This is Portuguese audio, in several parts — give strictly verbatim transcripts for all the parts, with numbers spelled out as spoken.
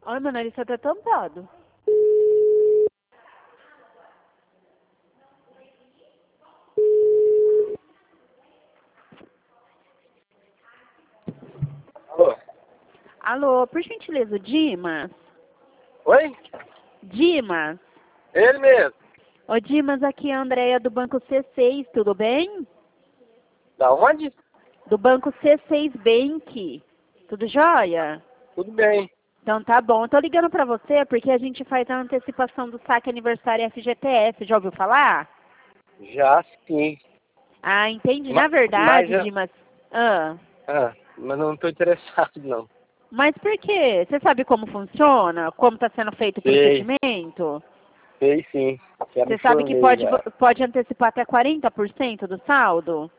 Ai, meu nariz tá até tampado. Alô? Alô, por gentileza, o Dimas? Oi? Dimas? Ele mesmo. Ô, Dimas, aqui é a Andréia do Banco C seis, tudo bem? Da onde? Do Banco C seis Bank. Tudo jóia? Tudo bem. Então tá bom. Eu tô ligando pra você porque a gente faz a antecipação do saque aniversário F G T S. Já ouviu falar? Já sim. Ah, entendi. Ma Na verdade, mas, eu- Dimas... Ah, ah, mas não estou interessado, não. mas por quê? Você sabe como funciona? Como está sendo feito o Sei, procedimento? sei sim. Já me Você sabe que formei pode, já. pode antecipar até quarenta por cento do saldo?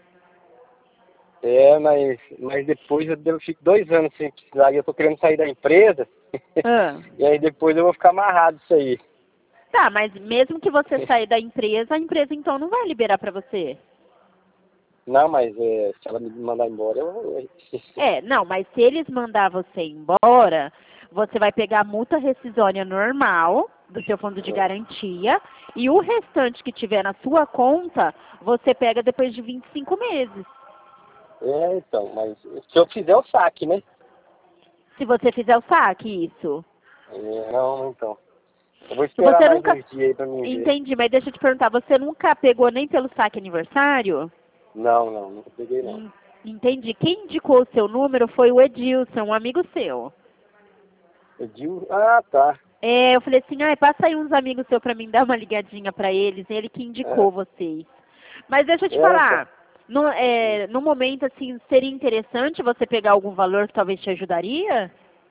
É, mas, mas depois eu, eu fico dois anos sem precisar e eu tô querendo sair da empresa. Ah. E aí depois eu vou ficar amarrado isso aí. Tá, mas mesmo que você sair da empresa, a empresa então não vai liberar para você. Não, mas é, se ela me mandar embora, eu... É, não, mas se eles mandar você embora, você vai pegar a multa rescisória normal do seu fundo de garantia e o restante que tiver na sua conta, você pega depois de vinte e cinco meses. É, então, mas se eu fizer o saque, né? Se você fizer o saque, isso. É, não, então. Eu vou Se esperar você mais nunca... uns dias aí pra mim ver. Entendi, mas deixa eu te perguntar, você nunca pegou nem pelo saque aniversário? Não, não, nunca peguei não. Hum, Entendi. Quem indicou o seu número foi o Edilson, um amigo seu. Edil? Ah, tá. É, eu falei assim, ah, passa aí uns amigos seus pra mim dar uma ligadinha pra eles, ele que indicou É, vocês. Mas deixa eu te é, então. falar, no, é, no momento, assim, seria interessante você pegar algum valor que talvez te ajudaria?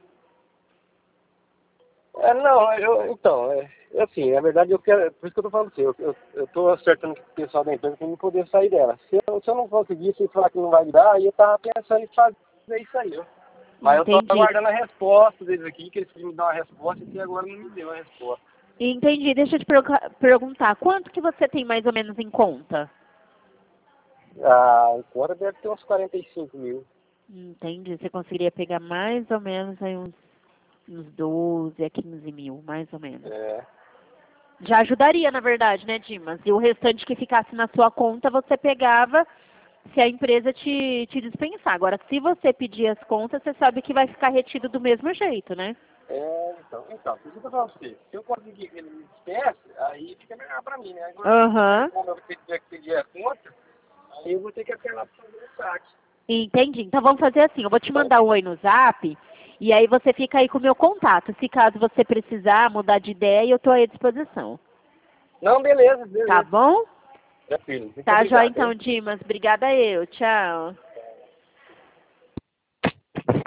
É, não, eu, então, é, é assim, na verdade eu quero, por isso que eu tô falando assim, eu, eu, eu tô acertando com o pessoal da empresa pra eu poder sair dela. Se eu, se eu não conseguir, se falar que não vai dar, aí eu tava pensando em fazer isso aí, ó. Mas eu tô Entendi. aguardando a resposta deles aqui, que eles podiam me dar uma resposta e até agora não me deu a resposta. Entendi. Deixa eu te pergu- perguntar, quanto que você tem mais ou menos em conta? Ah, agora deve ter uns quarenta e cinco mil. Entendi. Você conseguiria pegar mais ou menos aí uns, uns doze a quinze mil, mais ou menos. É, Já ajudaria, na verdade, né, Dimas? E o restante que ficasse na sua conta, você pegava se a empresa te, te dispensar. Agora, se você pedir as contas, você sabe que vai ficar retido do mesmo jeito, né? é, então, então, por isso que eu tô falando pra você, se eu conseguir que ele me despeça, aí fica melhor pra mim, né? Agora, Aham. como eu tiver que pedir a conta, aí eu vou ter que apelar pra fazer o saque. Entendi. Então vamos fazer assim, eu vou te mandar um oi no zap e aí você fica aí com o meu contato. Se caso você precisar mudar de ideia, eu estou aí à disposição. Não, beleza, Tá beleza. bom? Tranquilo. Muito Tá, joia obrigado, então, hein? Dimas. Obrigada eu. Tchau.